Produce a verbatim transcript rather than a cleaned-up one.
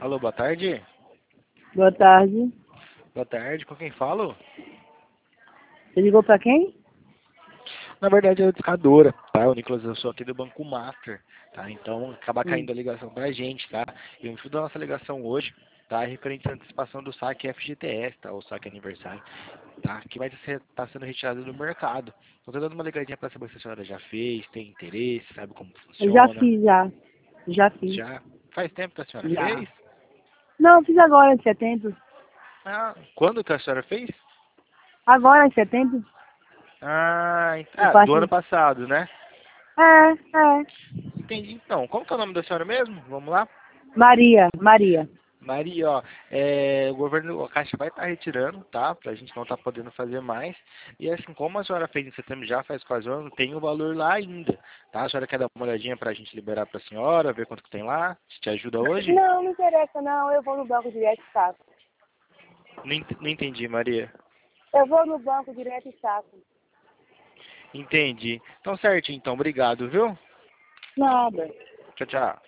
Alô, boa tarde. Boa tarde. Boa tarde, com quem falo? Você ligou pra quem? Na verdade é a educadora, tá? O Nicolas, eu sou aqui do Banco Master, tá? Então acaba Hum. caindo a ligação pra gente, tá? E o motivo da nossa ligação hoje, tá? É referente à antecipação do saque F G T S, tá? O saque aniversário, tá? Que vai estar tá sendo retirado do mercado. Tô dando uma ligadinha pra saber se a senhora já fez, tem interesse, sabe como Eu já funciona. fiz, já. Já fiz. Já faz tempo que a senhora Já. fez? Não, fiz agora, em setembro. Ah, quando que a senhora fez? Agora, em setembro. Ah, ent- Eu ah, do ano faço... passado, né? É, é. Entendi então. Como que é o nome da senhora mesmo? Vamos lá. Maria, Maria. Maria, ó, é, o governo, a Caixa vai estar retirando, tá? Pra gente não estar podendo fazer mais. E assim, como a senhora fez em setembro, já faz quase um ano, tem o valor lá ainda, tá? A senhora quer dar uma olhadinha pra gente liberar pra senhora, ver quanto que tem lá? Se te ajuda hoje? Não, não interessa não. Eu vou no banco direto e saco. Não, ent- não entendi, Maria. Eu vou no banco direto e saco. Entendi. Então certo, então. Obrigado, viu? Nada. Tchau, tchau.